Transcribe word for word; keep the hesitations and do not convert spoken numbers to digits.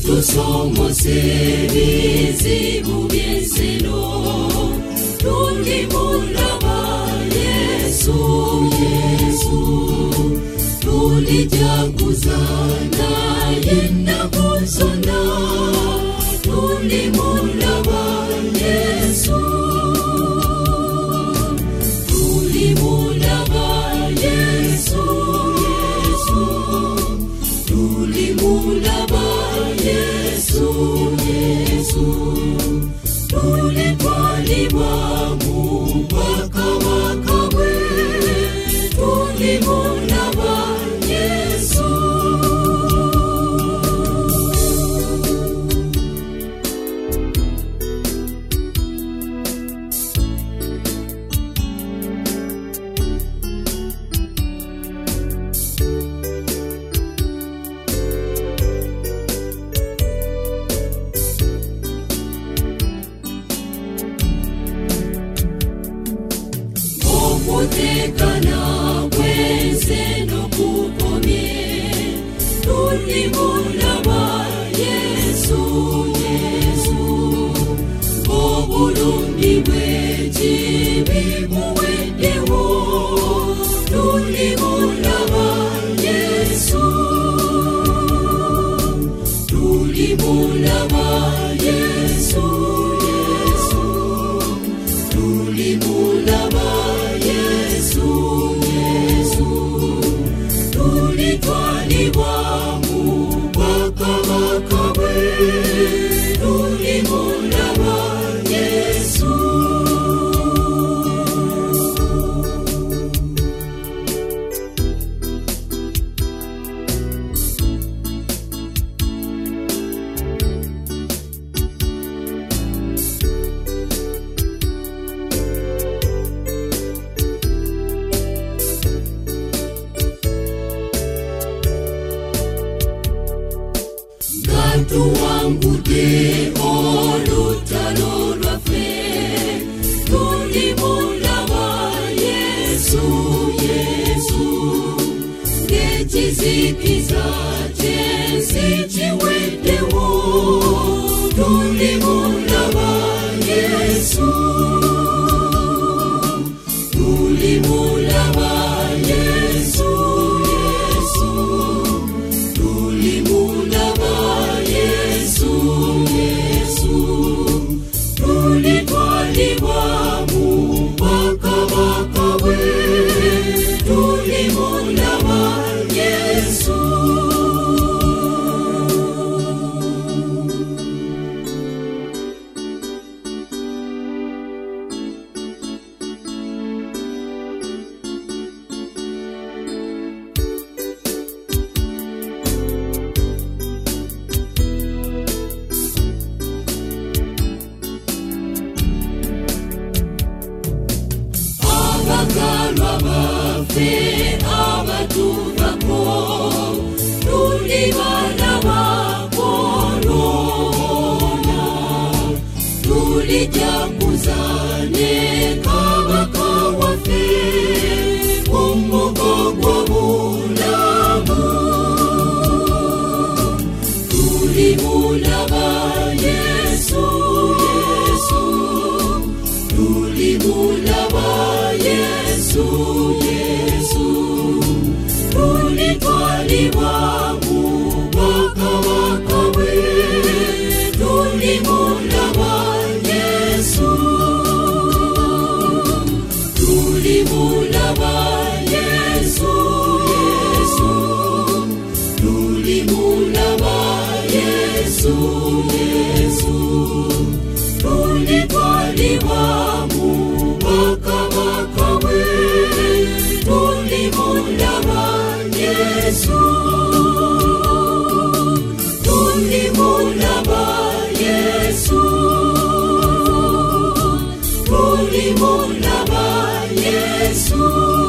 tusomoserizi bubienseno tulimulaba Yesu Yesu tulijaguzana yenda kuzona tulimulaba Yesu tulimulaba Yesu Yesu tulimulaba Yesu Yesu tulitwaliwa mubaka wakawe tulimulaba Yesu Mutekana kwense no kukomye tulimulaba Yesu Yesu obulumbi bwekibi buweddewo tulimulaba Yesu tulimulaba Yesu Yesu tulimulaba Yesu Yesu tulitwaliwa mubaka wakawe tulimulaba Yesu tuwangude olutalo lwaffe tulimulaba Yesu Yesu ngekizikiza kyensi kiweddewo tulimulaba Yesu tulimulaba Yesu Yesu tulimulaba Yesu Yesu tulitwaliwa mubaka wakawe tulimulaba Yesu abagalwa baffe abatuvako tulibalaba olwona tulijaguzane kabaka waffe umugo gw'obulamu tulimulaba Yesu Yesu tulimulaba Yesu Yesu tulitwaliwa mubaka wakawe tulimulaba Yesu tulimulaba Yesu Yesu tulimulaba Yesu Yesu tulitwaliwa mubaka wakawe tulimulaba Yesu tulimulaba Yesu tulimulaba Yesu